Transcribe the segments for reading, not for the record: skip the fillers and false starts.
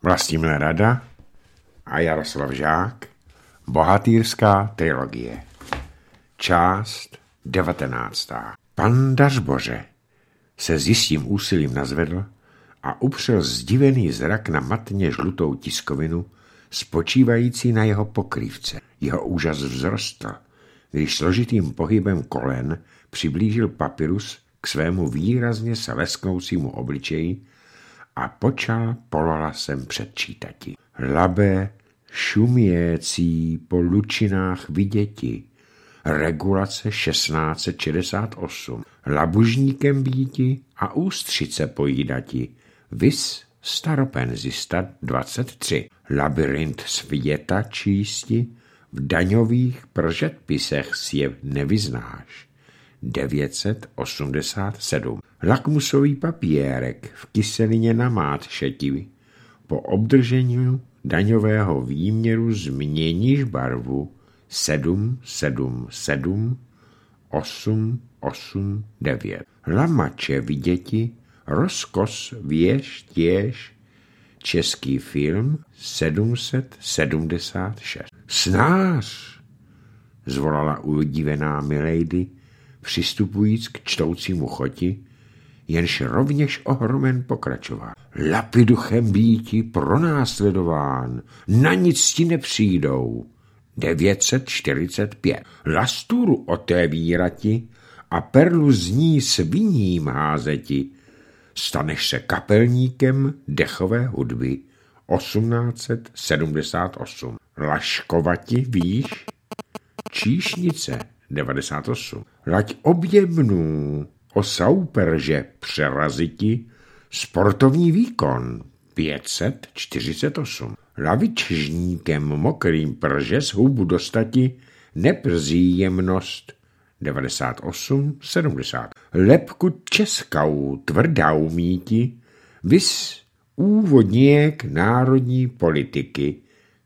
Vlastimil Rada a Jaroslav Žák. Bohatýrská trilogie. Část 19. Pan Dařboře se s jistým úsilím nazvedl a upřel zdivený zrak na matně žlutou tiskovinu, spočívající na jeho pokrývce. Jeho úžas vzrostl, když složitým pohybem kolen přiblížil papyrus k svému výrazně se lesknoucímu obličeji a počal polohlasem předčítati. Labé šuměcí po lučinách viděti, regulace 1668, labužníkem býti a ústřice pojídati, vis staropenzista 23, labyrint světa čísti, v daňových prožetpisech si je nevyznáš, 987, lakmusový papírek v kyselině namát šetivi, po obdržení daňového výměru změníš barvu 777 889. Lamače viděti, rozkos věž těž, český film 776. Snář, zvolala udivená milady, přistupujíc k čtoucímu choti, jenž rovněž ohromen pokračoval. Lapiduchem býti pronásledován, na nic ti nepřijdou. 945. Lasturu otevírati a perlu z ní sviním házeti. Staneš se kapelníkem dechové hudby. 1878. Laškovati víš? Číšnice 98. Lať objemnů o sauperže přeraziti, sportovní výkon 548. Lavičžníkem mokrým prže z hubu dostati, neprzí jemnost 9870. Lepku českou tvrdou míti, vis úvodník národní politiky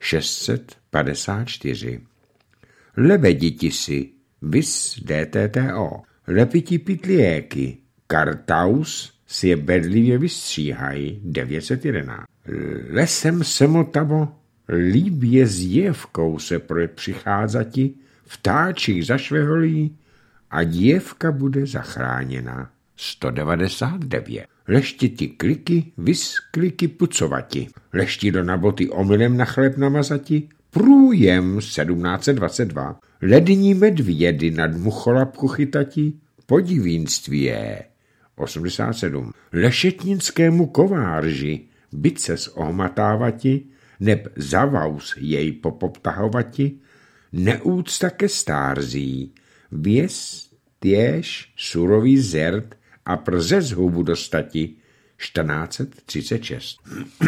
654. Lebediti si, vis DTTO. Lepiti pitliéky, kartaus si je bedlivě vystříhají 911. Lesem semotavo, líbě s děvkou se přicházati, vtáčích zašveholí a děvka bude zachráněna 199. Leštiti kliky, vys kliky pucovati. Leštido na boty omylem na chléb namazati, průjem 1722. Lední medvědy nad mucholapku chytati, podivínství 87. Lešetninskému kovárži bices ohmatávati, neb zavaus jej popoptahovati, neúcta ke stárzí, věs těž surový zerd a prze z hubu dostati 1436.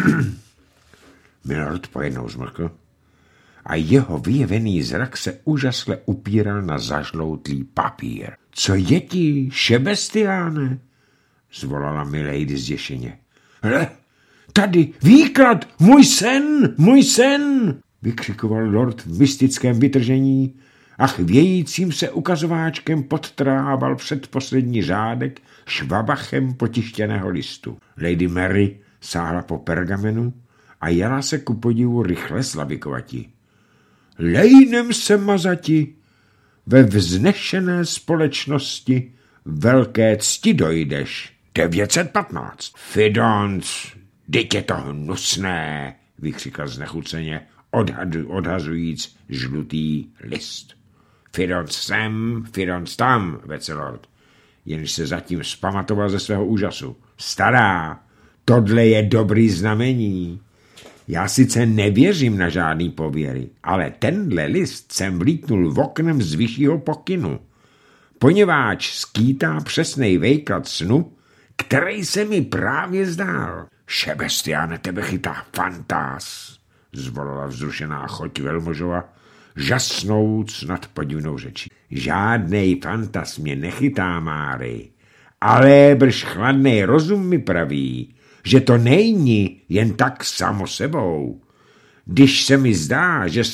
Milord pojednou zmlkl a jeho vyjevený zrak se úžasle upíral na zažloutlý papír. Co je ti, šebestiáne? Zvolala milady zděšeně. Hle, tady, výklad, můj sen, vykřikoval lord v mystickém vytržení a chvějícím se ukazováčkem podtrával předposlední řádek švabachem potištěného listu. Lady Mary sáhla po pergamenu a jela se ku podivu rychle slavikovati. Lejnem se mazati, ve vznešené společnosti velké cti dojdeš. 915. Fidonc, dyť je to hnusné, vykřikl znechuceně, odhazujíc žlutý list. Fidonc sem, Fidonc tam, vecelord, jenž se zatím vzpamatoval ze svého úžasu. Stará, tohle je dobrý znamení. Já sice nevěřím na žádný pověry, ale tenhle list jsem vlítnul v oknem z vyššího pokynu, poněváč skýtá přesnej výklad snu, který se mi právě zdál. Šebestiáne, tebe chytá fantás, zvolala vzrušená choť velmožova, žasnouc nad podivnou řečí. Žádnej fantas mě nechytá, Máry, ale brž chladnej rozum mi praví, že to není jen tak samo sebou. Když se mi zdá, že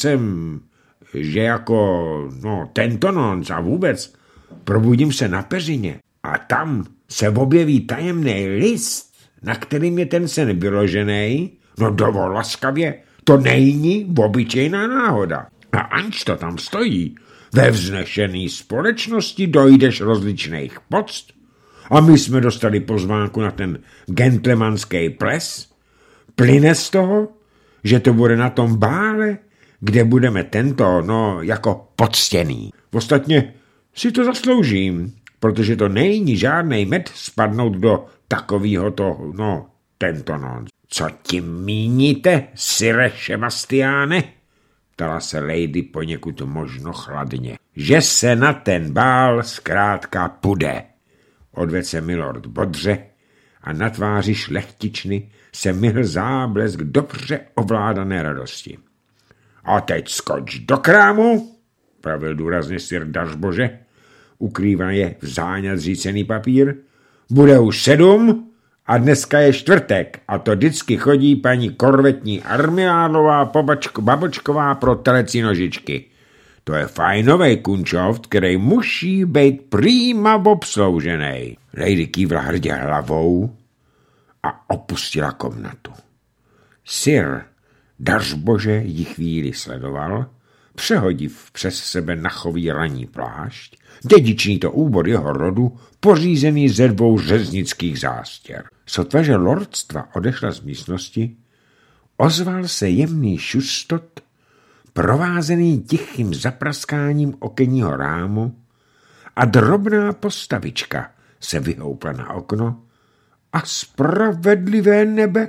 tento noc a vůbec probudím se na peřině a tam se objeví tajemný list, na kterým je ten sen vyložený, No dovol laskavě, to není obyčejná náhoda. A anč to tam stojí, ve vznešený společnosti dojdeš rozličných poct. A my jsme dostali pozvánku na ten gentlemanský ples. Plyne z toho, že to bude na tom bále, kde budeme tento, jako poctěný. Ostatně si to zasloužím, protože to není žádnej med spadnout do takovýho tento non. Co tím míníte, sire Sebastiáne? Ptala se lady poněkud možno chladně. Že se na ten bál zkrátka půjde. Odvedl se milord bodře a na tváři šlechtičny se myhl záblesk dobře ovládané radosti. A teď skoč do krámu, pravil důrazně sir Dažbože, ukrývaje v záňat zřícený papír. Bude už 7 a dneska je čtvrtek a to vždycky chodí paní korvetní armiádlová babočková pro telecí nožičky. To je fajnovej kunčoft, který musí být prýma obsloužený. Lady kývla hrdě hlavou a opustila komnatu. Sir Dažbože ji chvíli sledoval, přehodiv přes sebe nachový raní plášť, dědičný to úbor jeho rodu, pořízený ze 2 řeznických zástěr. Sotva, že lordstva odešla z místnosti, ozval se jemný šustot, provázený tichým zapraskáním okenního rámu a drobná postavička se vyhoupla na okno a spravedlivé nebe,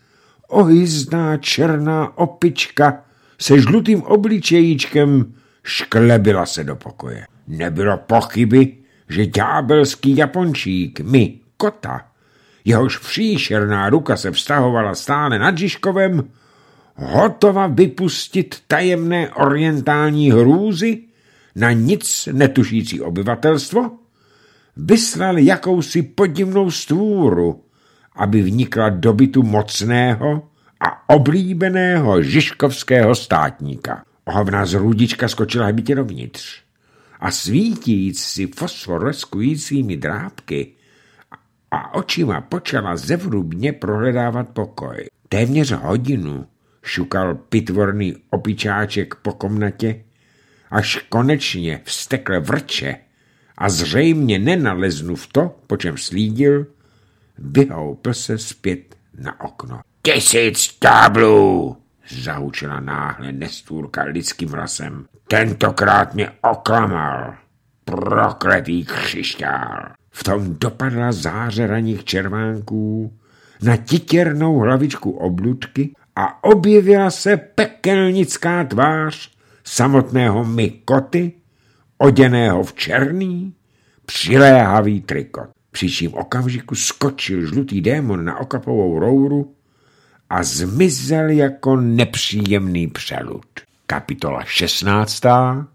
ohyzná černá opička se žlutým obličejíčkem šklebila se do pokoje. Nebylo pochyby, že ďábelský Japončík, kota, jehož příšerná ruka se vztahovala stále nad Žižkovem, hotova vypustit tajemné orientální hrůzy na nic netušící obyvatelstvo, vyslal jakousi podivnou stvůru, aby vnikla do bytu mocného a oblíbeného žižkovského státníka. Ohavná zrůdička skočila hbitě dovnitř a svítíc si fosforeskujícími drápky a očima počala zevrubně prohledávat pokoj. Téměř hodinu šukal pitvorný opičáček po komnatě, až konečně vztekle vrče a zřejmě nenaleznuv to, po čem slídil, vyhoupl se zpět na okno. 1000 táblů, zahučela náhle nestůrka lidským hlasem. Tentokrát mě oklamal, prokletý křišťál. V tom dopadla záře raných červánků na titěrnou hlavičku obludky a objevila se pekelnická tvář samotného Mikoty, oděného v černý, přiléhavý trikot. Přičím okamžiku skočil žlutý démon na okapovou rouru a zmizel jako nepříjemný přelud. Kapitola 16.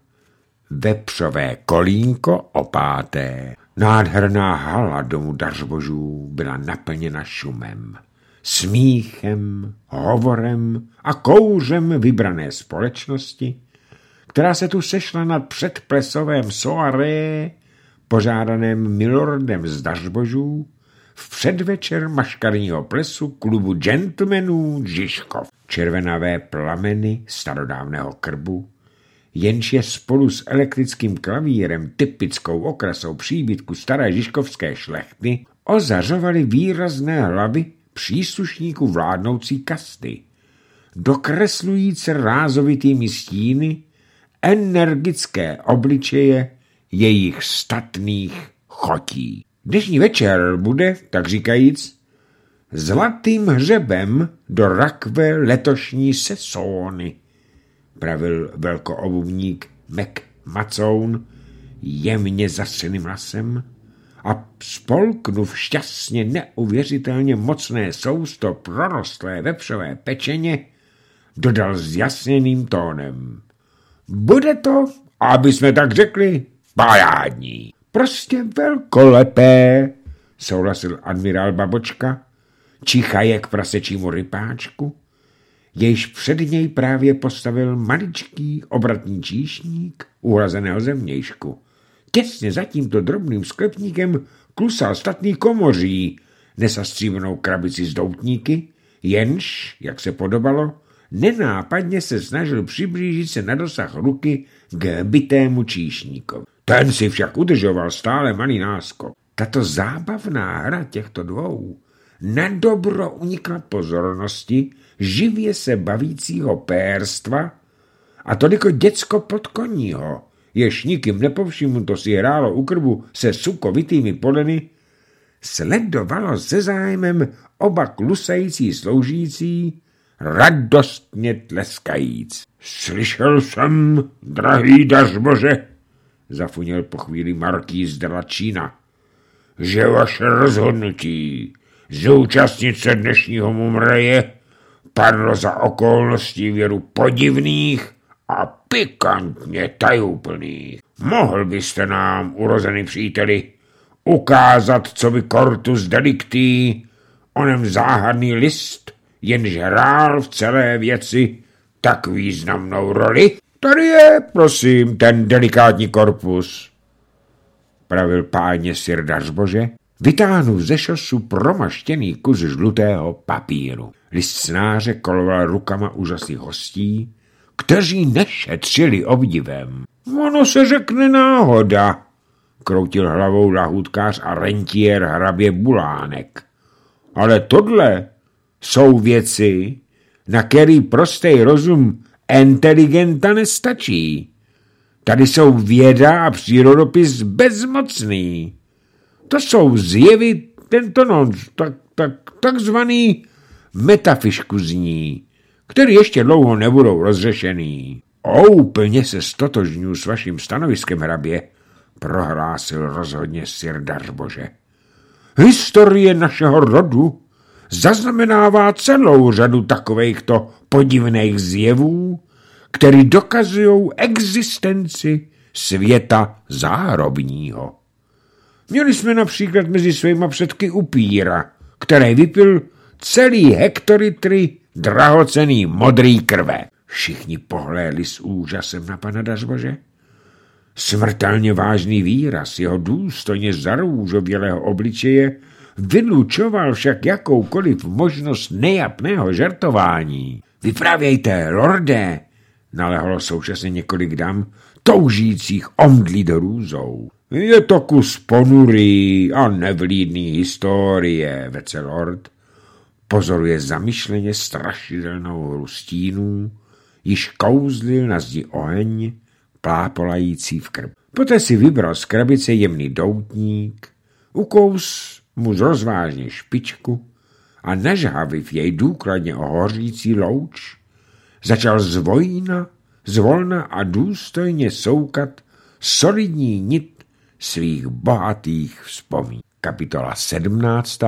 Vepřové kolínko o 5. Nádherná hala domu Dažbožů byla naplněna šumem, smíchem, hovorem a kouřem vybrané společnosti, která se tu sešla na předplesovém soirée pořádaném milordem z Dažbožů v předvečer maškarního plesu klubu gentlemanů Žižkov. Červenavé plameny starodávného krbu, jenž je spolu s elektrickým klavírem typickou okrasou příbytku staré žižkovské šlechty, ozařovaly výrazné hlavy příslušníků vládnoucí kasty, dokreslující rázovitými stíny energické obličeje jejich statných chotí. Dnešní večer bude, tak říkajíc, zlatým hřebem do rakve letošní sezóny, pravil velkoobuvník Macoun jemně zaseným hlasem a spolknuv šťastně neuvěřitelně mocné sousto prorostlé vepřové pečeně, dodal s jasněným tónem. Bude to, aby jsme tak řekli, parádní. Prostě velkolepé, souhlasil admirál Babočka, čichaje k prasečímu rypáčku, jejž před něj právě postavil maličký obratný číšník uhlazeného zemnějšku. Těsně za tímto drobným sklepníkem klusal statný komoří, nesa stříbrnou krabici s doutníky, jenž, jak se podobalo, nenápadně se snažil přiblížit se na dosah ruky k bitému číšníkovi. Ten si však udržoval stále malý náskok. Tato zábavná hra těchto dvou na dobro unikla pozornosti živě se bavícího pérstva a toliko děcko podkoního, jež nikým nepovšimnuto si hrálo u krbu se sukovitými poleny, sledovalo se zájmem oba klusající sloužící, radostně tleskajíc. Slyšel jsem, drahý dařbože, zafunil po chvíli markýz de la Čína, že vaše rozhodnutí zúčastnit se dnešního mumreje padlo za okolností věru podivných a pikantně tajuplných. Mohl byste nám, urozený příteli, ukázat, co by cortus delicti, onem záhadný list, jenž hrál v celé věci tak významnou roli? Tady je, prosím, ten delikátní korpus, pravil páně sir Dařbože, vytáhnu ze šosu promaštěný kus žlutého papíru. List snáře koloval rukama úžasných hostí, kteří nešetřili obdivem. Ono se řekne náhoda, kroutil hlavou lahůdkář a rentiér hrabě Bulánek. Ale tohle jsou věci, na který prostý rozum inteligenta nestačí. Tady jsou věda a přírodopis bezmocný. To jsou zjevy takzvaný metafyškuzní, který ještě dlouho nebudou rozřešený. Úplně se stotožňuji s vaším stanoviskem, hrabě, prohlásil rozhodně sir Dařbože. Historie našeho rodu zaznamenává celou řadu takovýchto podivných zjevů, který dokazují existenci světa záhrobního. Měli jsme například mezi svýma předky upíra, který vypil celý hektolitry drahocenný modrý krve. Všichni pohlédli s úžasem na pana Dařbože. Smrtelně vážný výraz jeho důstojně zarůžovělého obličeje vylučoval však jakoukoliv možnost nejapného žertování. Vyprávějte, lorde, nalehlo současně několik dam, toužících omdlít hrůzou. Je to kus ponurý a nevlídný historie, vece lord. Pozoruje zamyšleně strašidelnou hru stínů, již kouzlil na zdi oheň, plápolající v krb. Poté si vybral z krabice jemný doutník, ukous mu rozvážně špičku a nažhaviv jej důkladně o hořící louč, začal zvolna a důstojně soukat solidní nit svých bohatých vzpomínek. Kapitola 17.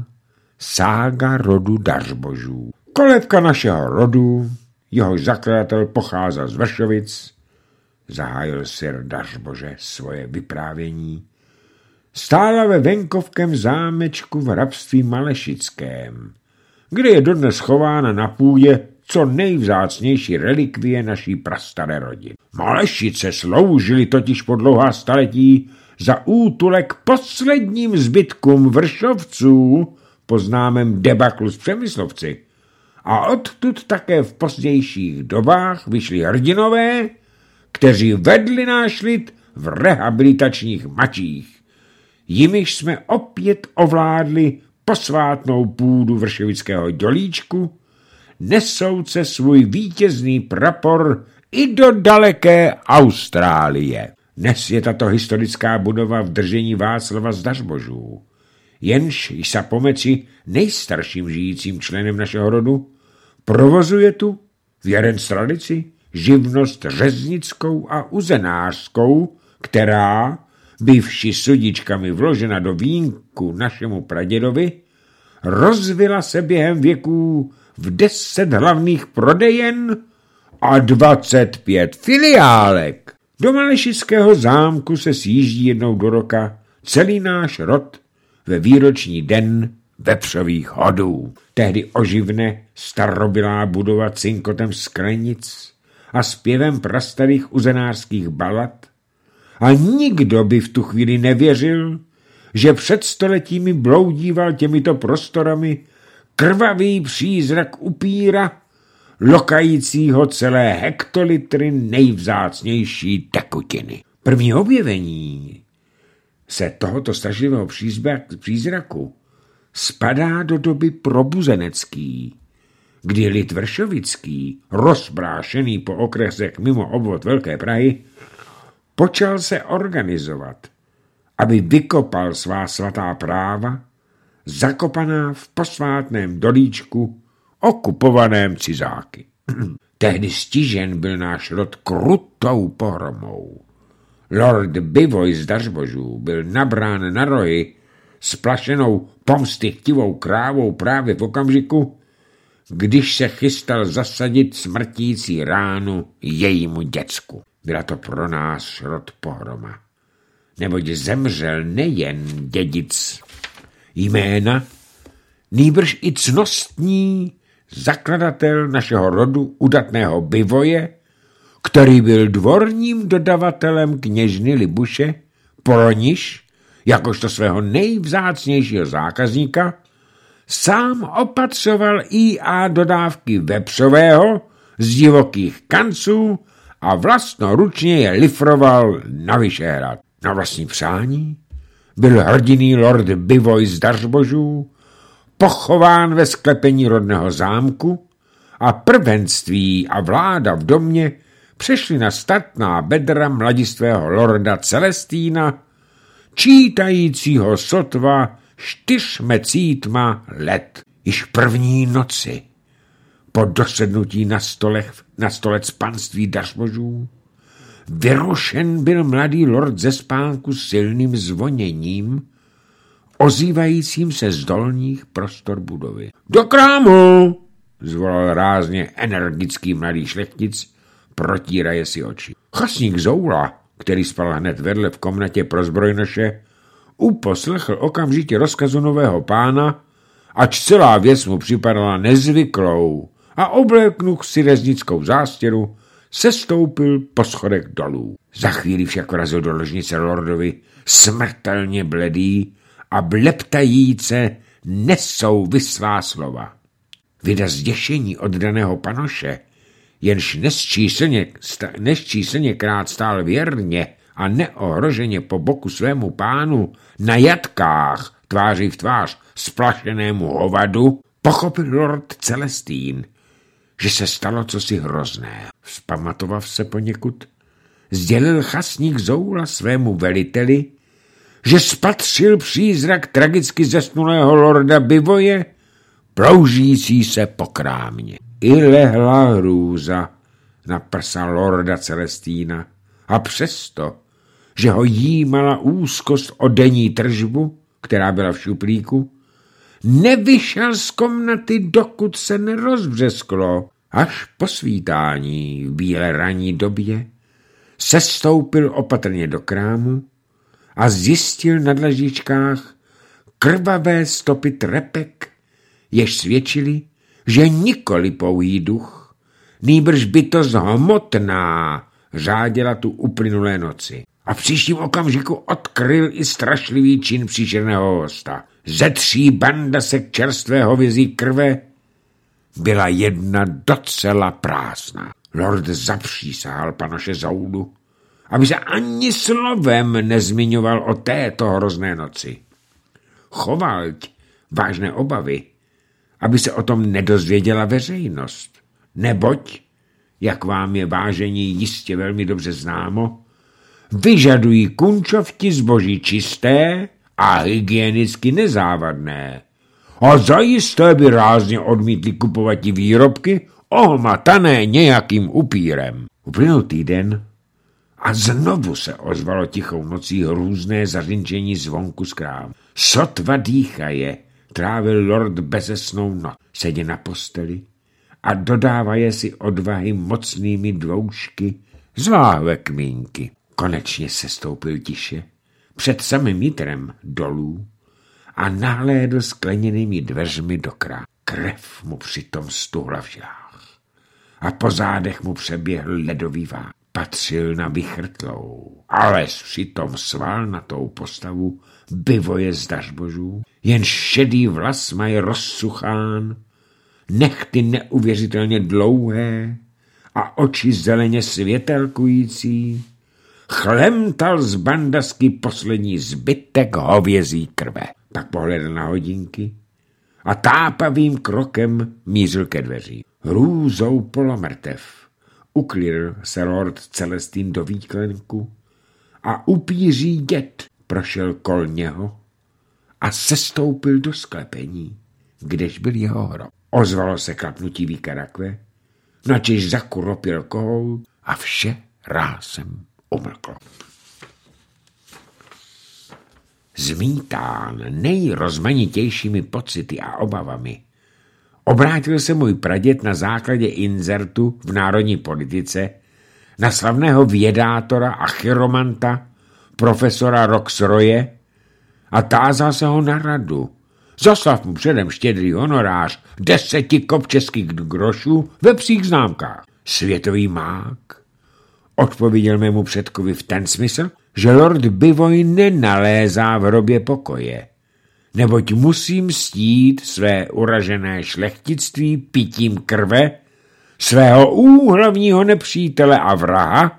Sága rodu Dařbožů. Kolébka našeho rodu, jehož zakladatel pocházel z Vršovic, zahájil sir Dařbože svoje vyprávění, stála ve venkovském zámečku v hrabství Malešickém, kde je dodnes chována na půdě co nejvzácnější relikvie naší prastaré rodiny. Malešice sloužily totiž po dlouhá staletí za útulek posledním zbytkům Vršovců po známém debaklu s Přemyslovci. A odtud také v pozdějších dobách vyšli hrdinové, kteří vedli náš lid v rehabilitačních mačích. Jimiž jsme opět ovládli posvátnou půdu vršovického dělíčku, nesouce svůj vítězný prapor i do daleké Austrálie. Dnes je tato historická budova v držení Václava z Dařbožů, jenž sa pomoci nejstarším žijícím členem našeho rodu provozuje tu věren tradici živnost řeznickou a uzenářskou, která, bývši sudičkami vložena do vínku našemu pradědovi, rozvila se během věků v 10 hlavních prodejen a 25 filiálek. Do Malešického zámku se sjíždí jednou do roka celý náš rod ve výroční den vepřových hodů. Tehdy oživne starobylá budova cinkotem sklenic a zpěvem prastarých uzenářských balad a nikdo by v tu chvíli nevěřil, že před stoletími bloudíval těmito prostorami krvavý přízrak upíra, lokajícího celé hektolitry nejvzácnější tekutiny. První objevení se tohoto strašlivého přízraku spadá do doby probuzenecký, kdy lid vršovický, rozbrášený po okresech mimo obvod Velké Prahy, počal se organizovat, aby vykopal svá svatá práva, zakopaná v posvátném dolíčku, okupovaném cizáky. Tehdy stižen byl náš rod krutou pohromou. Lord Bivoj z Dařbožů byl nabrán na rohy splašenou pomstychtivou krávou právě v okamžiku, když se chystal zasadit smrtící ránu jejímu děcku. Byla to pro nás rod pohroma, neboť zemřel nejen dědic jména, nýbrž i cnostní zakladatel našeho rodu udatného Bivoje, který byl dvorním dodavatelem kněžny Libuše, pro niž, jakožto svého nejvzácnějšího zákazníka, sám opatřoval I.A. dodávky vepřového z divokých kanců a vlastnoručně je lifroval na Vyšehrad. Na vlastní přání byl hrdinný lord Bivoj z Dařbožů pochován ve sklepení rodného zámku a prvenství a vláda v domě přešli na statná bedra mladistvého lorda Celestína, čítajícího sotva 4 let. Již první noci po dosednutí na stolec panství Dařbožů vyrušen byl mladý lord ze spánku silným zvoněním, ozývajícím se z dolních prostor budovy. Do krámu! Zvolal rázně energický mladý šlechtic, protíraje si oči. Chasník Zoula, který spal hned vedle v komnatě pro zbrojnoše, uposlechl okamžitě rozkazu nového pána, ač celá věc mu připadala nezvyklou, a obléknul si reznickou zástěru, sestoupil po schodech dolů. Za chvíli však vrazil do ložnice lordovi smrtelně bledý a bleptajíce nesouvislá slova. Vida zděšení oddaného panoše, jenž nesčíslně krát stál věrně a neohroženě po boku svému pánu na jatkách tváří v tvář splašenému hovadu, pochopil lord Celestín, že se stalo cosi hrozné. Vzpamatovav se poněkud, sdělil chasník Zoula svému veliteli, že spatřil přízrak tragicky zesnulého lorda Bivoje, ploužící se po krámě. I lehla hrůza na prsa lorda Celestína a přesto, že ho jímala úzkost o denní tržbu, která byla v šuplíku, nevyšel z komnaty, dokud se nerozbřesklo. Až po svítání v bílé ranní době sestoupil opatrně do krámu a zjistil na dlažičkách krvavé stopy trepek, jež svědčili, že nikoli pouhý duch, nýbrž bytost hmotná řádila tu uplynulé noci. A v příštím okamžiku odkryl i strašlivý čin příšerného hosta. Ze 3 bandasek čerstvé hovězí krve byla jedna docela prázdná. Lord zapřísahal panoše Zoulu, aby se ani slovem nezmiňoval o této hrozné noci. Choval vážné obavy, aby se o tom nedozvěděla veřejnost. Neboť, jak vám je vážení jistě velmi dobře známo, vyžadují kunčovti zboží čisté a hygienicky nezávadné. A zajisté by rázně odmítli kupovat ti výrobky ohmatané nějakým upírem. Uplynul týden a znovu se ozvalo tichou nocí hrůzné zařinčení zvonku z krámu. Sotva dýchaje trávil lord bezesnou noc. Sedě na posteli a dodávaje si odvahy mocnými dvoušky z láhve kmínky. Konečně se stoupil tiše před samým jitrem dolů a nahlédl skleněnými dveřmi do krámu. Krev mu přitom stuhla v žilách a po zádech mu přeběhl ledový vák. Patřil na vychrtlou, ale přitom svalnatou postavu Bivoje z Dařbožů, jen šedý vlas mají rozsuchán, nehty neuvěřitelně dlouhé a oči zeleně světelkující. Chlemtal z bandasky poslední zbytek hovězí krve. Pak pohledl na hodinky a tápavým krokem mířil ke dveří. Hrůzou polomrtev uklidil se lord Celestín do výklenku a upíří děd prošel kol něho a sestoupil do sklepení, kdež byl jeho hrob. Ozvalo se klapnutí víka rakve, načež zakuropil kohout a vše rázem umlklo. Zmítán nejrozmanitějšími pocity a obavami obrátil se můj praděd na základě inzertu v národní politice na slavného vědátora a chiromanta profesora Roxroye a tázal se ho na radu. Zaslav mu předem štědrý honorář 10 kop českých grošů ve psích známkách. Světový mák odpověděl mému předkovi v ten smysl, že lord Bivoj nenalézá v hrobě pokoje, neboť musí mstít své uražené šlechtictví pitím krve svého úhlavního nepřítele a vraha,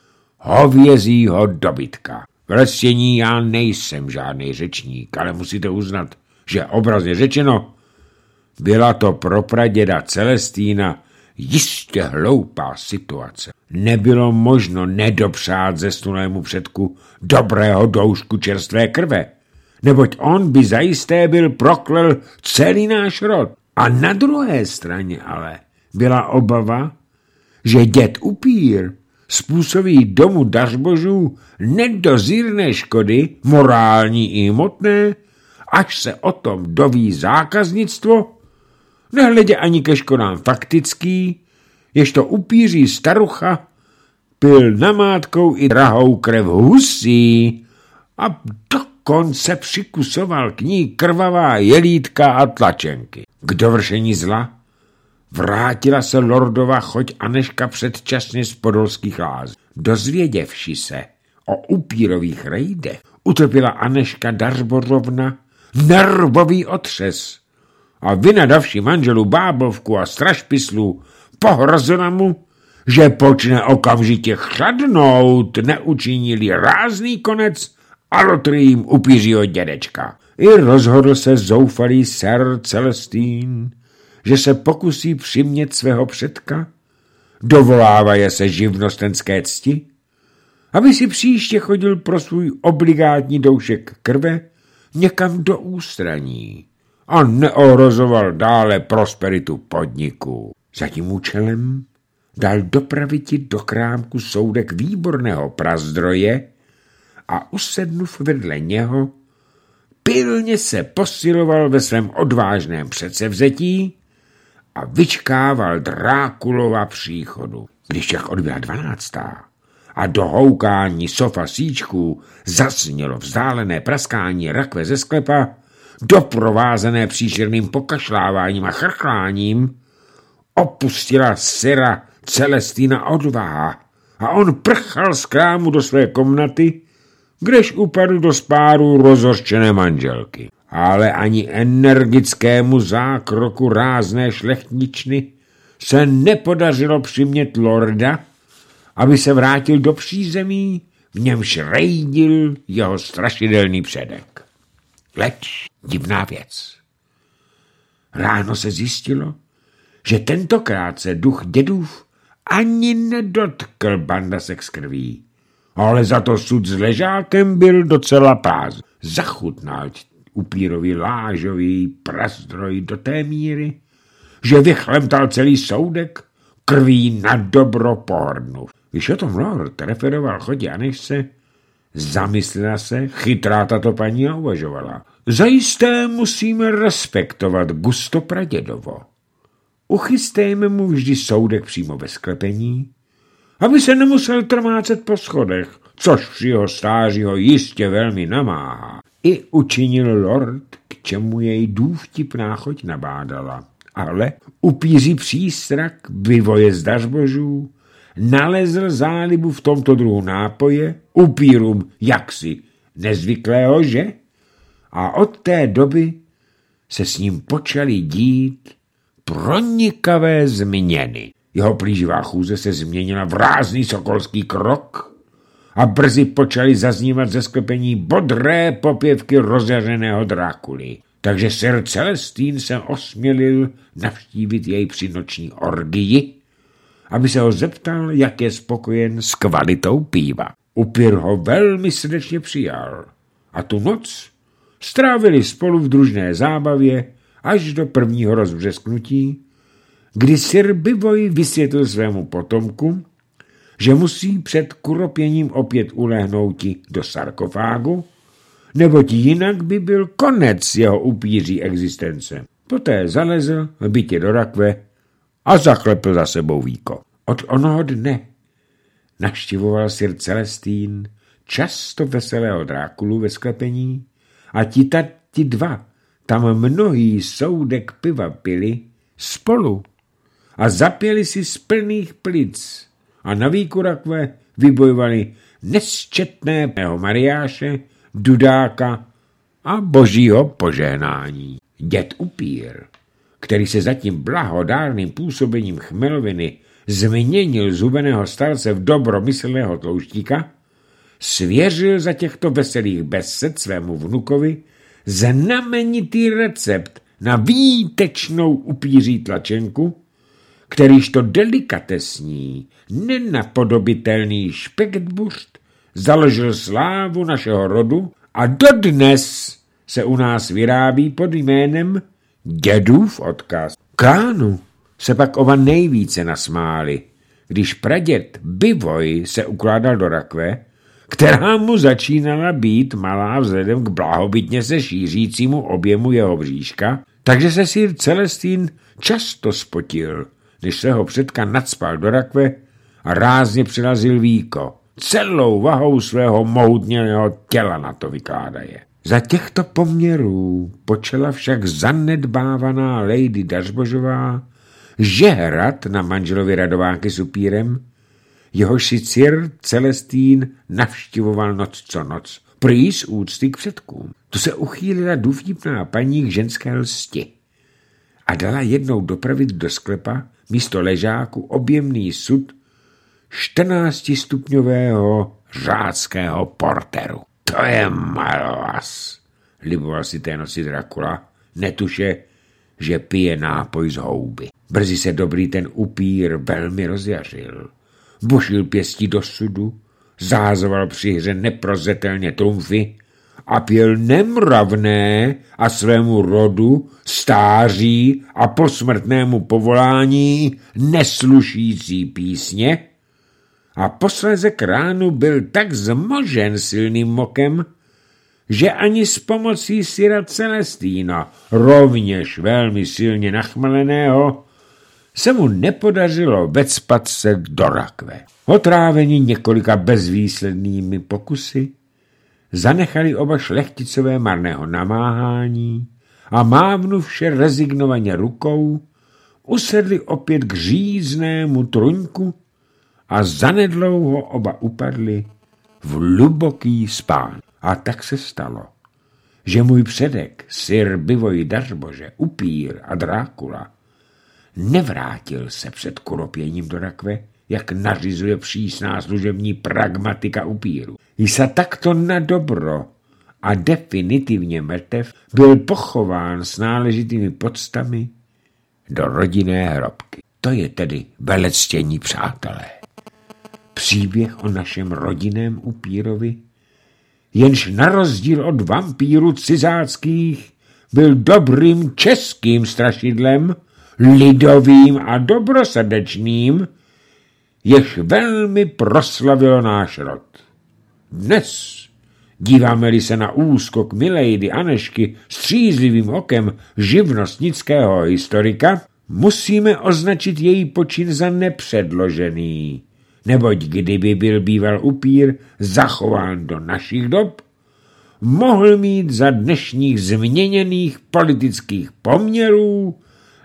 hovězího dobytka. V lestění já nejsem žádný řečník, ale musíte uznat, že obrazně řečeno byla to pro praděda Celestína jistě hloupá situace. Nebylo možno nedopřát zesnulému předku dobrého doušku čerstvé krve, neboť on by zajisté byl proklel celý náš rod. A na druhé straně ale byla obava, že děd upír způsobí domu dařbožů nedozírné škody, morální i hmotné, až se o tom doví zákaznictvo, nehledě ani ke škodám faktický, jež to upíří starucha pil namátkou i drahou krev husí a dokonce přikusoval k ní krvavá jelítka a tlačenky. K dovršení zla vrátila se lordova choť Aneška předčasně z podolských lázní. Dozvěděvši se o upírových rejdech, utrpěla Aneška Dařbořovna nervový otřes a vynadavši manželu bábovku a strašpislů pohrozila mu, že počne okamžitě chladnout, neučinili rázný konec a lotrím upířího dědečka. I rozhodl se zoufalý sir Celestín, že se pokusí přimět svého předka, dovolávaje se živnostenské cti, aby si příště chodil pro svůj obligátní doušek krve někam do ústraní a neohrozoval dále prosperitu podniku. Za tím účelem dal dopraviti do krámku soudek výborného prazdroje a usednuv vedle něho, pilně se posiloval ve svém odvážném předsevzetí a vyčkával Drákulova příchodu. Když však odbyla 12. a do houkání sofa síčků zasnělo vzdálené praskání rakve ze sklepa, doprovázené příšerným pokašláváním a chrchláním, opustila syra Celestína odvaha a on prchal z krámu do své komnaty, kdež upadl do spáru rozhořčené manželky. Ale ani energickému zákroku rázné šlechtničny se nepodařilo přimět lorda, aby se vrátil do přízemí, v němž rejdil jeho strašidelný předek. Leč divná věc. Ráno se zjistilo, že tentokrát se duch dědův ani nedotkl bandasek z krví, ale za to sud s ležákem byl docela prázdný. Zachutnal upírový lážový prazdroj do té míry, že vychlemtal celý soudek krví na dobro pohrdnul. Když o tom lord referoval chodě Anešce, zamyslela se chytrá tato paní a uvažovala. Zajisté musíme respektovat gusto pradědovo. Uchystejme mu vždy soudek přímo ve sklepení, aby se nemusel trmácet po schodech, což při jeho stáří ho jistě velmi namáhá. I učinil lord, k čemu jej důvtipná choť nabádala. Ale upíří přístrak Bivoje z Dařbožů nalezl zálibu v tomto druhu nápoje, upírům jaksi nezvyklého, že? a od té doby se s ním počaly dít pronikavé změny. Jeho plíživá chůze se změnila v rázný sokolský krok a brzy počaly zaznívat ze sklepení bodré popěvky rozjařeného Drákuly. Takže sir Celestín se osmělil navštívit jej při noční orgii, aby se ho zeptal, jak je spokojen s kvalitou piva. Upír ho velmi srdečně přijal a tu noc strávili spolu v družné zábavě až do prvního rozbřesknutí, kdy sir Bivoj vysvětlil svému potomku, že musí před kuropěním opět ulehnouti do sarkofágu, neboť jinak by byl konec jeho upíří existence. Poté zalezl bytě do rakve a zaklepl za sebou víko. Od onoho dne navštěvoval sir Celestín často veselého Drákulu ve sklepení a ti dva tam mnohý soudek piva pili spolu a zapěli si z plných plic a na víku rakve vybojovali nesčetného Mariáše, Dudáka a božího požehnání. Děd Upír, který se zatím blahodárným působením chmeloviny změnil z hubeného starce v dobromyslného tlouštíka, svěřil za těchto veselých besed svému vnukovi znamenitý recept na výtečnou upíří tlačenku, kterýžto delikatesní, nenapodobitelný špektbuřt založil slávu našeho rodu a dodnes se u nás vyrábí pod jménem dědův odkaz. Klánu se pak oba nejvíce nasmáli, když praděd Bivoj se ukládal do rakve, která mu začínala být malá vzhledem k blahobytně se šířícímu objemu jeho bříška, takže se sir Celestín často spotil, než se ho předka nacpal do rakve a rázně přirazil víko, celou vahou svého mohutněného těla na to vykládaje. Za těchto poměrů počala však zanedbávaná lady Dařbožová žehrat na manželovi Radovánky s upírem, jehož si sir Celestín navštivoval noc co noc, prý z úcty k předkům. Tu se uchýlila důvtipná paní k ženské lsti a dala jednou dopravit do sklepa místo ležáku objemný sud 14stupňového řáckého porteru. To je malovas, liboval si té noci Drakula, netuše, že pije nápoj z houby. Brzy se dobrý ten upír velmi rozjařil. Bušil pěstí do sudu, zázoval při hře neprozřetelně trumfy a pěl nemravné a svému rodu, stáří a posmrtnému povolání neslušící písně a posléze k ránu byl tak zmožen silným mokem, že ani s pomocí sira Celestína, rovněž velmi silně nachmeleného, se mu nepodařilo vecpat se do rakve. Otráveni několika bezvýslednými pokusy, zanechali oba šlechticové marného namáhání a mávnuvše rezignovaně rukou, usedli opět k říznému truňku a zanedlouho oba upadli v hluboký spán. A tak se stalo, že můj předek, sir Bivoj Dařbože, upír a Drákula, nevrátil se před kuropěním do rakve, jak nařizuje přísná služební pragmatika upíru. I se takto na dobro a definitivně mrtev byl pochován s náležitými poctami do rodinné hrobky. To je tedy velectění, přátelé. Příběh o našem rodinném upírovi, jenž na rozdíl od vampírů cizáckých byl dobrým českým strašidlem, lidovým a dobrosrdečným, jež velmi proslavilo náš rod. Dnes, díváme-li se na úskok milejdy Anešky střízlivým okem živnostnického historika, musíme označit její počin za nepředložený, neboť kdyby byl býval upír zachován do našich dob, mohl mít za dnešních změněných politických poměrů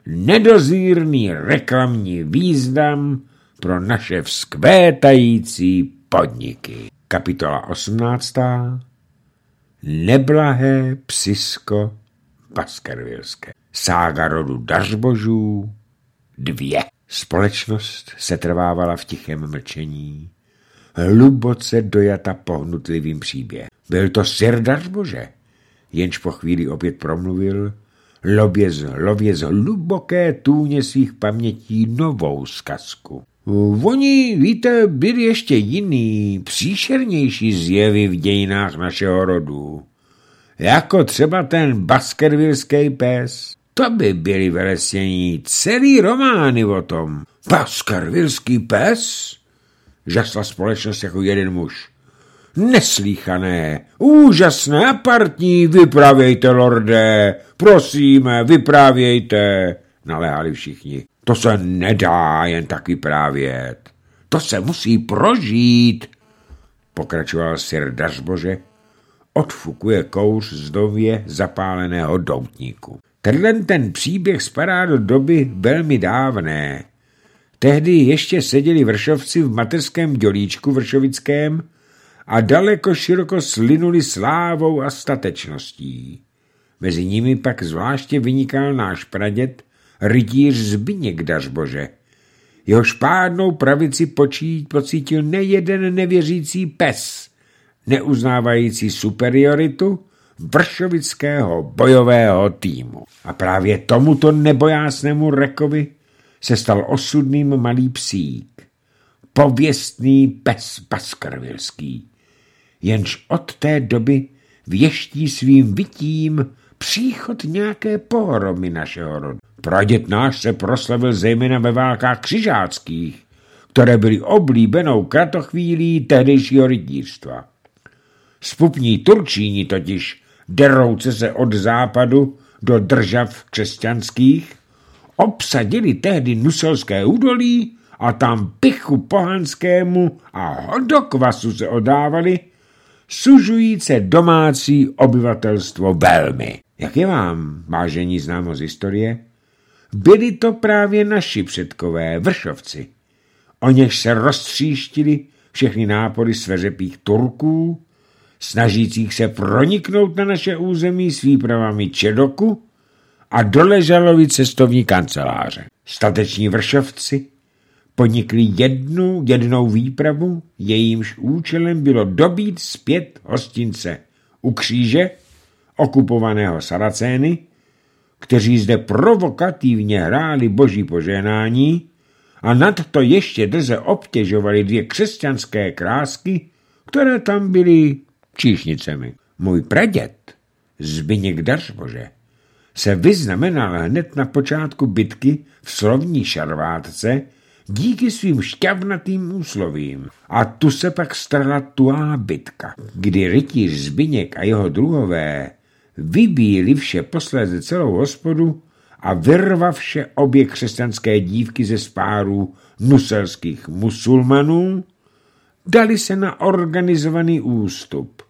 nedozírný reklamní význam pro naše vzkvétající podniky. Kapitola 18. Neblahé psisko Baskervilleské. Sága rodu Dařbožů 2. Společnost se trvávala v tichém mlčení, hluboce dojata pohnutlivým příběhem. Byl to sir Dařbože, jenž po chvíli opět promluvil, lově z hluboké tůně svých pamětí novou zkazku. Oni, víte, byli ještě jiný, příšernější zjevy v dějinách našeho rodu. Jako třeba ten Baskervillský pes. To by byly velesnění celý romány o tom. Baskervillský pes? Žasla společnost jako jeden muž. Neslíchané, úžasné, apartní, vyprávějte, lorde, prosíme, vyprávějte, naléhali všichni. To se nedá jen tak vyprávět, to se musí prožít, pokračoval sir Dařbože, odfukuje kouř z nově zapáleného doutníku. Ten příběh spadá do doby velmi dávné. Tehdy ještě seděli vršovci v mateřském dělíčku vršovickém a daleko široko slynuli slávou a statečností. Mezi nimi pak zvláště vynikal náš praděd, rytíř Zbyněk Dařbože. Jeho špádnou pravici pocítil nejeden nevěřící pes, neuznávající superioritu vršovického bojového týmu. A právě tomuto nebojásnému rekovi se stal osudným malý psík, pověstný pes Baskervillský, jenž od té doby věští svým vytím příchod nějaké pohromy našeho rodu. Praděd náš se proslavil zejména ve válkách křižáckých, které byly oblíbenou kratochvílí tehdejšího rytířstva. Spupní Turčíni totiž, derouce se od západu do držav křesťanských, obsadili tehdy Nuselské údolí a tam pichu pohanskému a hodokvasu se odávali, sužujíce domácí obyvatelstvo velmi. Jak je vám, vážení, známo z historie? Byli to právě naši předkové, vršovci. O něž se roztříštili všechny nápory sveřepých Turků, snažících se proniknout na naše území s výpravami Čedoku a doležalovi cestovní kanceláře. Stateční vršovci podnikli jednou výpravu, jejímž účelem bylo dobít zpět hostince u kříže, okupovaného Saracény, kteří zde provokativně hráli boží požehnání a nadto ještě drze obtěžovali 2 křesťanské krásky, které tam byly číšnicemi. Můj praděd, Zbyněk Dařbože, se vyznamenal hned na počátku bitky v slovní šarvátce díky svým šťavnatým úslovím. A tu se pak strhla tuá bitka, kdy rytíř Zbyněk a jeho druhové vybíli vše posléze celou hospodu a vyrvavše obě křesťanské dívky ze spárů nuselských musulmanů, dali se na organizovaný ústup,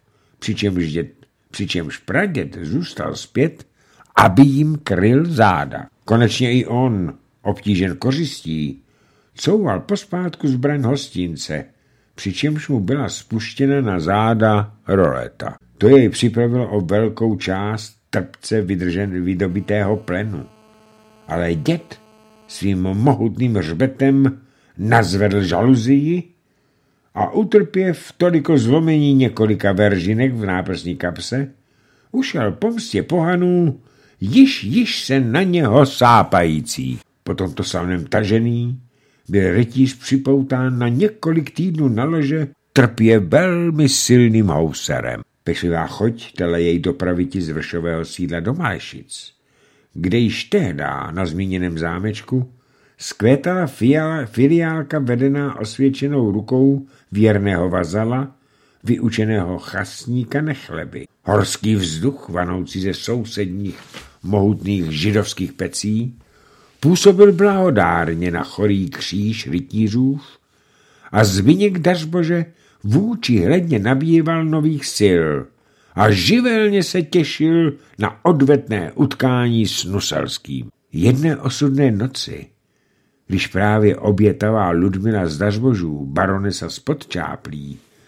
přičemž praděd zůstal zpět, aby jim kryl záda. Konečně i on, obtížen kořistí, couval pospátku zbraň hostince, přičemž mu byla spuštěna na záda roleta. To jej připravilo o velkou část trpce vydobitého plenu. Ale děd svým mohutným hřbetem nazvedl žaluzii a utrpěv toliko zlomení několika veržinek v náprsní kapse, ušel pomstě pohanů, již se na něho sápající. Po tomto slavném tažený byl rytíř připoután na několik týdnů na lože, trpě velmi silným houserem. Pečlivá choď dala jej dopraviti z vršového sídla do Malešic, kde již tehda na zmíněném zámečku zkvétala filiálka vedená osvědčenou rukou věrného vazala, vyučeného chasníka Nechleby. Horský vzduch, vanoucí ze sousedních mohutných židovských pecí, působil blahodárně na chorý kříž rytířův a Zbyněk Dařbože vůči hledně nabýval nových sil a živelně se těšil na odvetné utkání s Nuselským. Jedné osudné noci, když právě obětavá Ludmila z Dařbožů, baronesa z Podčáplí,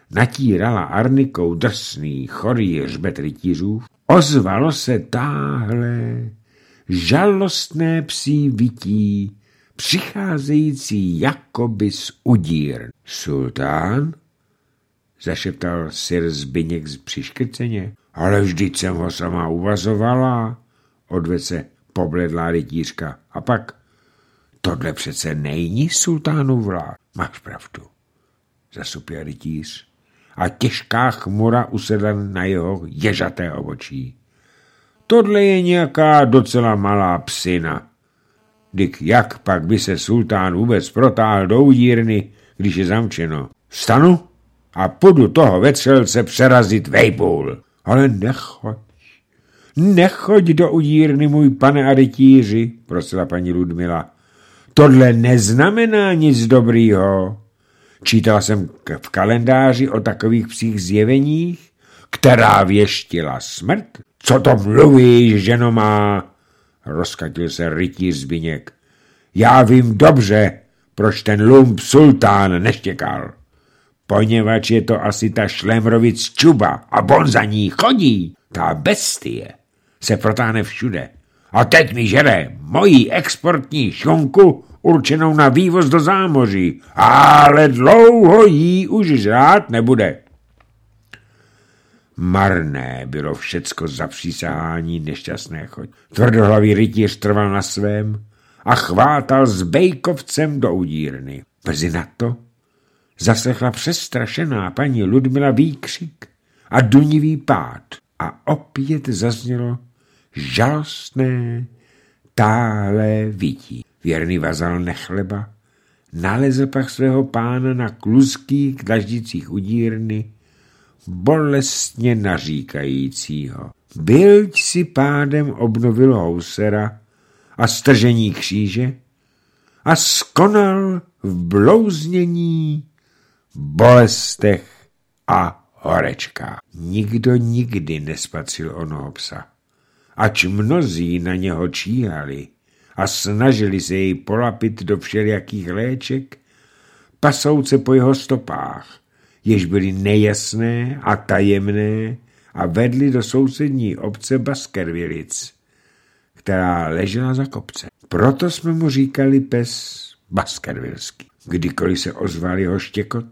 natírala arnikou drsný, chorý hřbet rytířů, ozvalo se táhle žalostné psí vytí, přicházející jakoby z udír. Sultán? Zašeptal sir Zbyněk přiškrceně. Ale vždyť jsem ho sama uvazovala, odvedl se pobledlá rytířka. A pak, tohle přece není sultánův vlád. Máš pravdu, zasupěl rytíř. A těžká chmura usedla na jeho ježaté obočí. Tohle je nějaká docela malá psina. Dyk jak pak by se sultán vůbec protáhl do udírny, když je zamčeno? Vstanu a půjdu toho vetřelce přerazit vejpůl. Ale nechoď do udírny, můj pane a rytíři, prosila paní Ludmila. Tohle neznamená nic dobrýho. Čítala jsem v kalendáři o takových psích zjeveních, která věštila smrt. Co to mluvíš, ženo má? Rozkatil se rytíř Zbyněk. Já vím dobře, proč ten lump sultán neštěkal. Poněvadž je to asi ta šlémrovic Čuba a on za ní chodí. Ta bestie se protáhne všude. A teď mi žere moji exportní šunku určenou na vývoz do zámoří, ale dlouho jí už žrát nebude. Marné bylo všecko zapřísahání nešťastné choť. Tvrdohlavý rytíř trval na svém a chvátal s bejkovcem do udírny. Brzy na to zaslechla přestrašená paní Ludmila výkřik a dunivý pád a opět zaznělo žalostné táhle vytí. Věrný vazal Nechleba nalezl pak svého pána na kluzkých dlaždicích udírny, bolestně naříkajícího. Byť si pádem obnovil housera a stržení kříže a skonal v blouznění, bolestech a horečkách. Nikdo nikdy nespatřil onoho psa, ač mnozí na něho číhali a snažili se jej polapit do všelijakých léček, pasouce po jeho stopách, jež byly nejasné a tajemné a vedly do sousední obce Baskervilic, která ležela za kopce. Proto jsme mu říkali pes baskervilský. Kdykoliv se ozval jeho štěkot,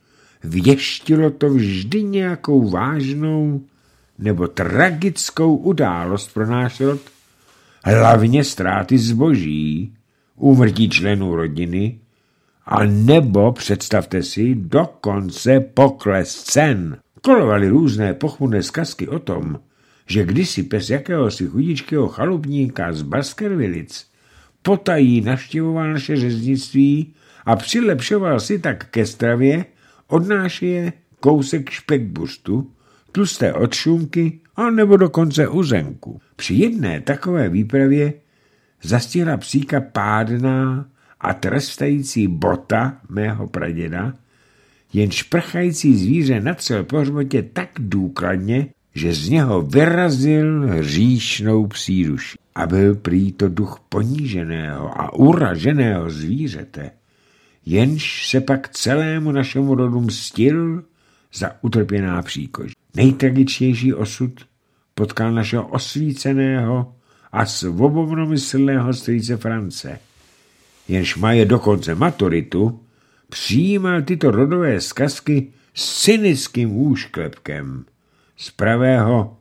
věštilo to vždy nějakou vážnou nebo tragickou událost pro náš rod, hlavně ztráty zboží, úmrtí členů rodiny, a nebo, představte si, dokonce pokles cen. Kolovaly různé pochmurné zkazky o tom, že kdysi pes jakéhosi chudičkého chalupníka z Baskervilic potají navštěvoval naše řeznictví a přilepšoval si tak ke stravě odnášeje kousek špekbuřtu, tlusté odšunky a nebo dokonce uzenku. Při jedné takové výpravě zastihla psíka pádná a trestající bota mého praděda, jen šprchající zvíře natřel po hřbotě tak důkladně, že z něho vyrazil hříšnou psí duši. A byl prý to duch poníženého a uraženého zvířete, jenž se pak celému našemu rodu mstil za utrpěná příkož. Nejtragičnější osud potkal našeho osvíceného a svobodnomyslného strýce France, jenž maje dokonce maturitu, přijímal tyto rodové zkazky s cynickým úšklepkem z pravého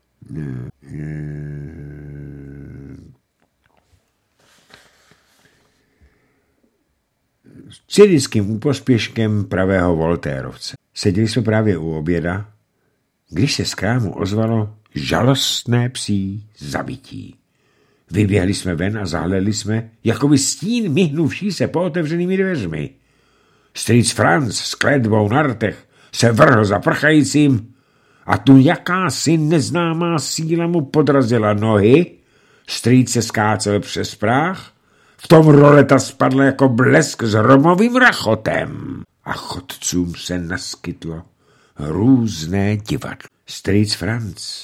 cynickým úpospěškem pravého Voltérovce. Seděli jsme právě u oběda, když se z krámu ozvalo žalostné psí zabití. Vyběhli jsme ven a zahledli jsme, jakoby stín myhnuvší se po otevřenými dveřmi. Strýc Franc s kletbou na rtech se vrhl za prchajícím a tu jakási neznámá síla mu podrazila nohy, strýc se skácel přes práh, v tom roleta spadla jako blesk s hromovým rachotem a chodcům se naskytlo hrůzné divadlo. Strýc Franc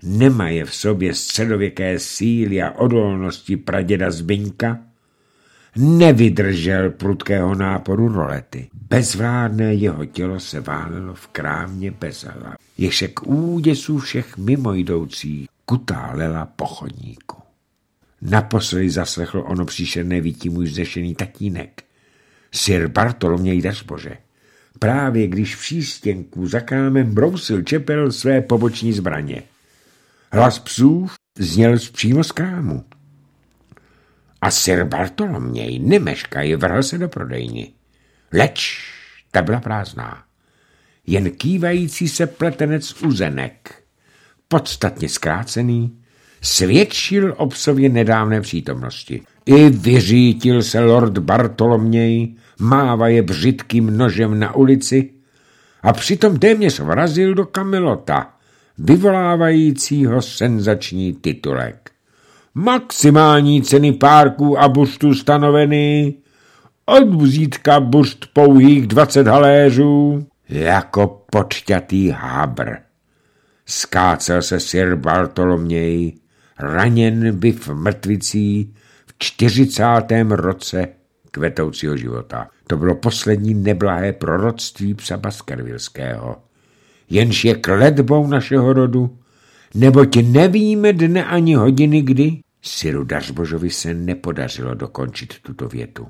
nemaje v sobě středověké síly a odolnosti praděda Zbyňka, nevydržel prudkého náporu rolety. Bezvládné jeho tělo se válelo v krámě bez hlavy. Jež k úděsu všech mimojdoucích kutálela po chodníku. Naposledy zaslechl ono příšerné výtí můj vznešený tatínek, sir Bartoloměj Dařbože. Právě když v přístěnku za krámem brousil čepel své poboční zbraně. Hlas psů zněl přímo z krámu. A sir Bartoloměj nemeškají vrhl se do prodejny. Leč ta byla prázdná. Jen kývající se pletenec uzenek, podstatně zkrácený, svědčil o psově nedávné přítomnosti. I vyřítil se lord Bartoloměj, mávaje břitkým nožem na ulici a přitom téměř vrazil do Kamelota, vyvolávajícího senzační titulek. Maximální ceny párků a buštů stanoveny, od vůzítka bušt pouhých 20 haléřů, jako počťatý hábr. Skácel se sir Bartoloměj, raněn byv mrtvicí v 40. roce kvetoucího života. To bylo poslední neblahé proroctví psa Baskervillského. Jenž je kletbou našeho rodu, neboť nevíme dne ani hodiny, kdy. Siru Dařbožovi se nepodařilo dokončit tuto větu.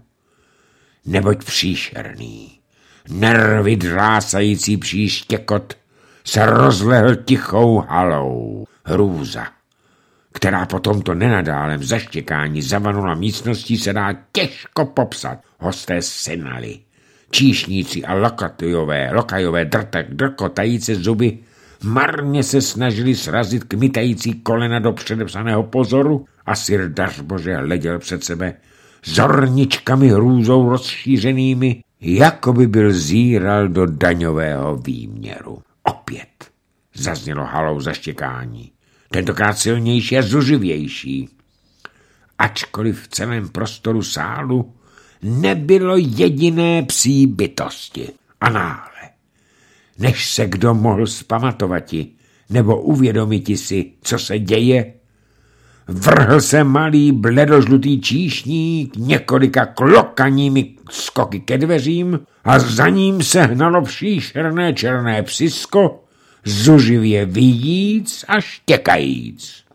Neboť příšerný, nervy drásající příštěkot se rozlehl tichou halou. Hrůza, která po tomto nenadálem zaštěkání zavanula místností, se dá těžko popsat. Hosté synali, číšníci a lokajové drkotající zuby marně se snažili srazit kmitající kolena do předepsaného pozoru a sir Dařbože hleděl před sebe zorničkami hrůzou rozšířenými, jako by byl zíral do daňového výměru. Opět zaznělo halou zaštěkání, tentokrát silnější a zuřivější. Ačkoliv v celém prostoru sálu nebylo jediné psí bytosti. A náhle, než se kdo mohl vzpamatovati nebo uvědomiti si, co se děje, vrhl se malý bledožlutý číšník několika klokaními skoky ke dveřím a za ním se hnalo příšerné černé psisko, zuřivě vijíc a štěkajíc.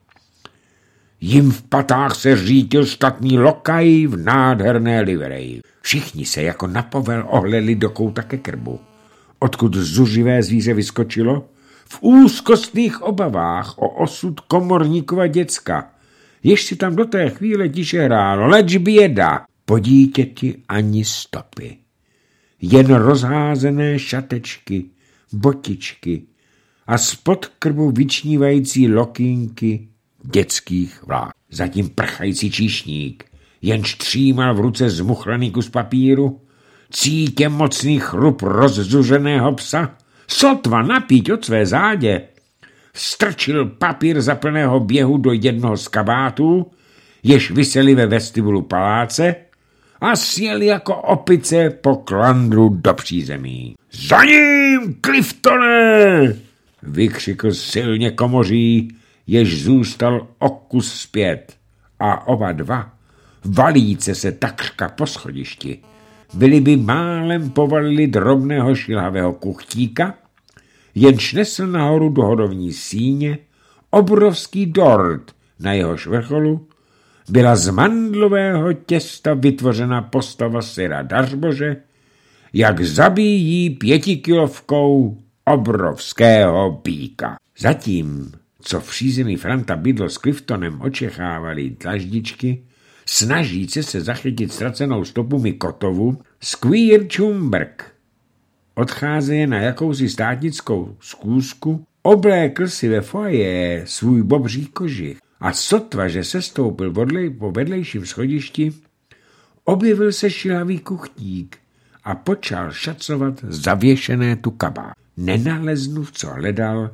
Jim v patách se řítil statný lokaj v nádherné livereji. Všichni se jako na povel ohledli do kouta ke krbu, odkud zuřivé zvíře vyskočilo, v úzkostných obavách o osud komorníkova děcka, jež si tam do té chvíle tiše hrálo, leč běda, po dítěti ani stopy. Jen rozházené šatečky, botičky a spod krbu vyčnívající lokýnky dětských vlád. Zatím prchající číšník, jenž třímal v ruce zmuchlaný kus papíru, cítě mocný chrup rozzuřeného psa, sotva napít od své zádě, strčil papír za plného běhu do jednoho z kabátů, jež visely ve vestibulu paláce, a sjel jako opice po klandru do přízemí. Za ním, Cliftone! Vykřikl silně komoří, jež zůstal o kus zpět, a oba dva, valíce se takřka po schodišti, byli by málem povalili drobného šilhavého kuchtíka, jenž nesl nahoru do hodovní síně obrovský dort, na jehož vrcholu byla z mandlového těsta vytvořena postava sira Dařbože, jak zabíjí 5kilovkou obrovského býka. Zatím, co v přízemí Franta Bydlo s Cliftonem očechávali dlaždičky, snažíce se zachytit ztracenou stopu Mikotovu, Squire Chumberg odcházeje na jakousi státnickou schůzku, oblékl si ve foyer svůj bobří kožich a sotva, že se stoupil po vedlejším schodišti, objevil se šilhavý kuchtík a počal šacovat zavěšené tu kabát. Nenaleznuv, co hledal,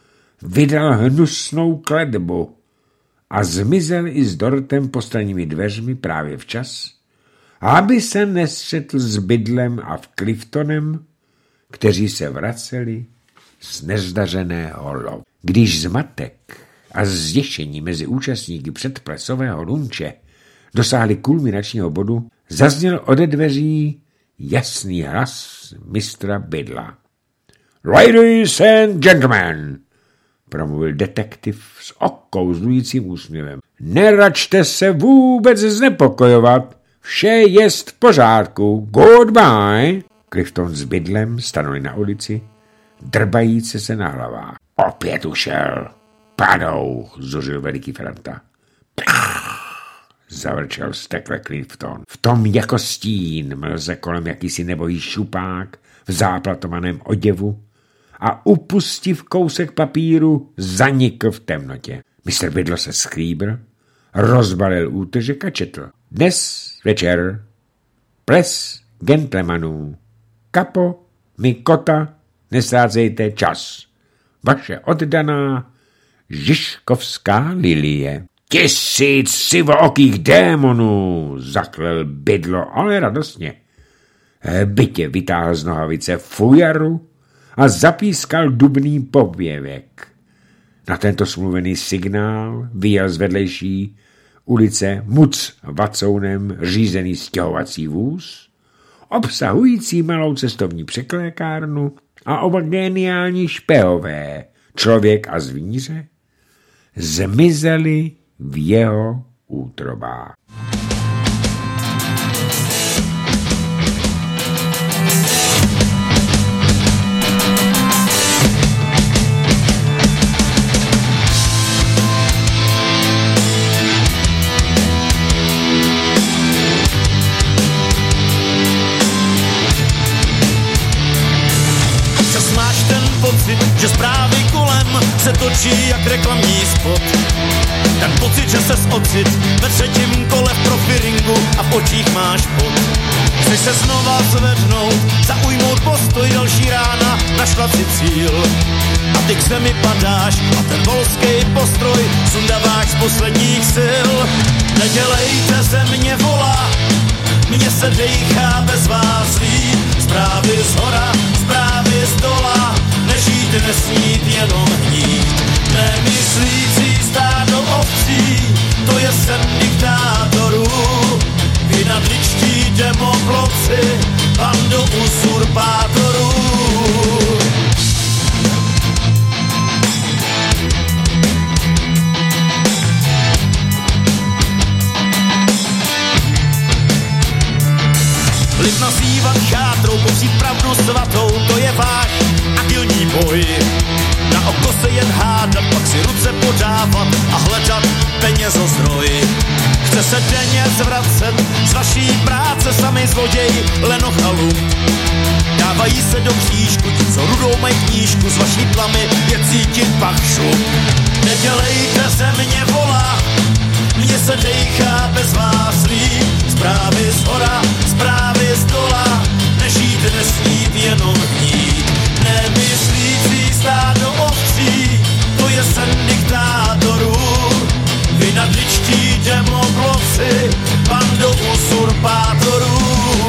vydal hnusnou kletbu a zmizel i s dortem postranními dveřmi právě včas, aby se nestřetl s Bydlem a Cliftonem, kteří se vraceli z nezdařeného lovu. Když zmatek a zděšení mezi účastníky předplesového lunče dosáhli kulminačního bodu, Zazněl ode dveří jasný hlas mistra Bydla. Ladies and gentlemen, promluvil detektiv s okouzlujícím úsměvem. Neračte se vůbec znepokojovat. Vše jest v pořádku. Goodbye. Clifton s Bydlem stanuli na ulici, drbajíce se na hlavách. Opět ušel. Padouch, zuřil veliký Franta. Zavrčel vztekle Clifton. V tom jako stín mlze kolem jakýsi nebojí šupák v záplatovaném oděvu a upustiv kousek papíru zanikl v temnotě. Mr. Bydl se sklíbr, rozbalil útržek a četl. Dnes večer ples gentlemanů. Kapo, mi kota, nesázejte čas. Vaše oddaná Žižkovská lilie. 1000 sivookých démonů, zaklel Bydlo, ale radostně. Bytě vytáhl z nohavice fujaru a zapískal dubný pověvek. Na tento smluvený signál vyjel z vedlejší ulice muc vacounem řízený stěhovací vůz, obsahující malou cestovní překlékárnu a oba geniální špehové, člověk a zvíře, zmizeli v jeho útrobách. Že zprávy kolem se točí jak reklamní spot. Ten pocit, že ses ocit ve třetím kole v profiringu a v očích máš pot. Chceš se znova zvednout, zaujmout postoj, další rána, našla si cíl. A ty k zemi padáš a ten volský postroj sundáváš z posledních sil. Nedělejte, země volá, mně se dejchá bez vás líp. Zprávy zhora, zprávy z dola, nežít, nesnít, jenom hnít. Nemyslící stádo ovcí, to je sen diktátorů. Vy nadličtí demoploci, bando usurpátorů. Lid nazývat chátrou, popřít pravdu svatou, to je váš agilní boj. Na oko se jen hádat, pak si ruce podávat a hledat penězozdroj. Chce se denně zvracet z vaší práce sami zloději, lenoch a lump. Dávají se do křížku, ti co rudou mají knížku, z vaší tlamy je cítit pachšu. Nedělejte, země volá, mně se dejchá bez vás líp. Zprávy z hora, zprávy z dola, nežít, nesnít, jenom hnít. Nemyslící stádo ovcí, to je sen diktátorů. Vy nadličtí demoploci, bando usurpátorů.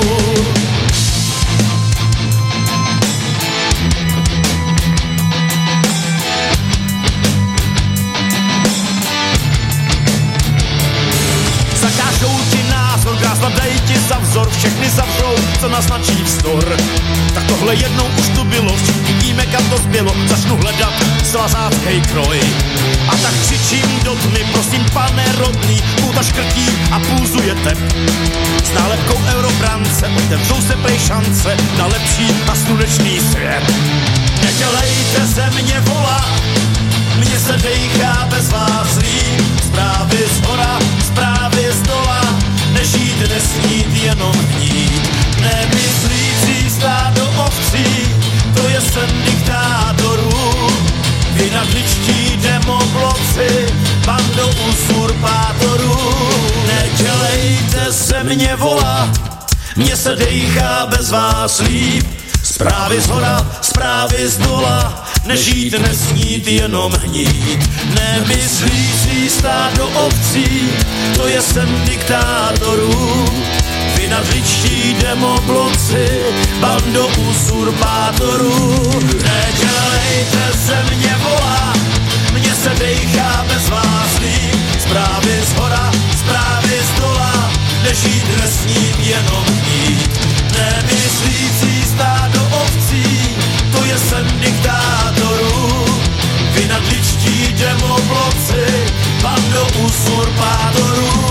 Zakážou ti názor, krásla dají ti za vzor, všechny zavřou, co naznačí vzdor. Tak tohle jednou už tu bylo, všichni víme, kam to zbylo, začnu hledat svazáckej kroj. A tak křičím do tmy, prosím pane rodný, půta škrtí a pulzujete. S nálepkou eurobrance otevřou se prej šance na lepší a slunečný svět. Nedělejte, země volá, mně se dejchá bez vás líp. Zprávy z hora, zprávy z dola, nežít, nesnít, jenom hnít. Nemyslící stádo ovcí, to je sen diktátorů. Vy nadličtí demoploci, bando usurpátorů. Nedělejte, země volá, mně se dejchá bez vás líp. Zprávy z hora, zprávy z dola, nežít, nesnít, jenom hnít. Nemyslící stádo ovcí, to je sen diktátorů. Vy nadličtí demoploci, bando usurpátorů. Nedělejte, země volá, mně se dejchá bez vás líp. Zprávy z hora, zprávy z dola, nežít, nesnít, nesmím jenom jít. Nemyslící stádo ovcí, to je sen diktátorů. Vy nadličtí demobloci, bando usurpátorů.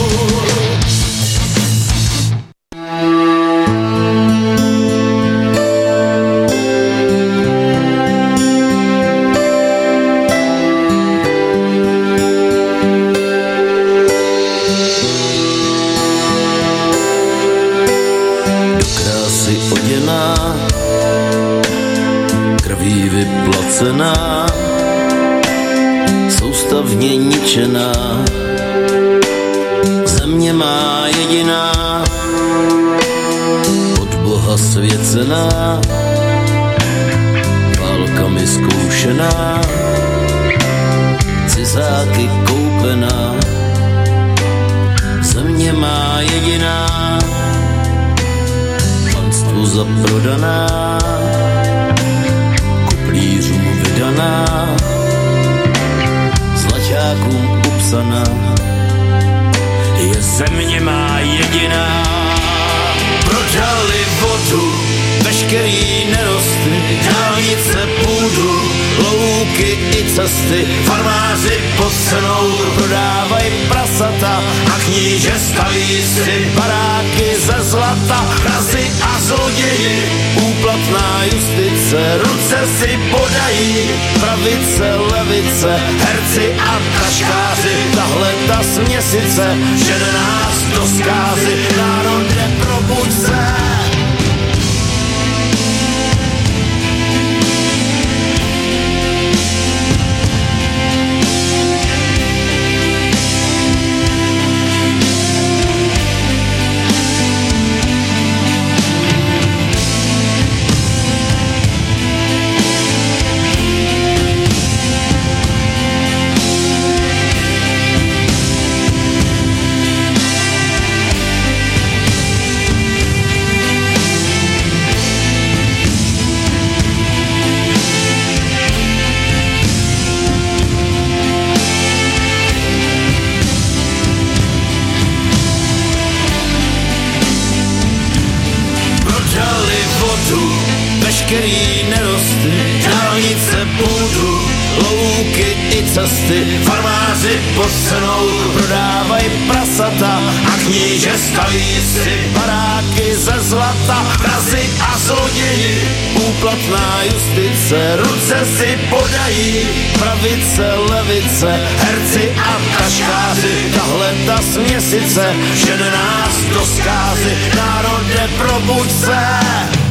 Vyplacená, soustavně ničená, země má jediná, od Boha svěcená, válkami zkoušená, cizáky koupená, země má jediná, panstvu zaprodaná, plířům vydaná, zlaťákům upsaná, je země má jediná. Prodali vodu, veškerý nerosty, dálnice, půdu, louky i cesty, farmáři pod cenou prodávají prasata a kníže staví si baráky ze zlata, krazy a zloději, úplatná justice, ruce si podají, pravice, levice, herci a taškáři, tahle ta směsice, žene nás do zkázy, národe probuď se. Veškerý nerosty, dálnice, půdu, louky i cesty, farmáři pod cenou prodávají prasata a kníže staví si baráky ze zlata, krazy a zloději, úplatná justice, ruce si podají, pravice, levice, herci a taškáři, tahle ta směsice, žene nás do zkázy, národe probuď se.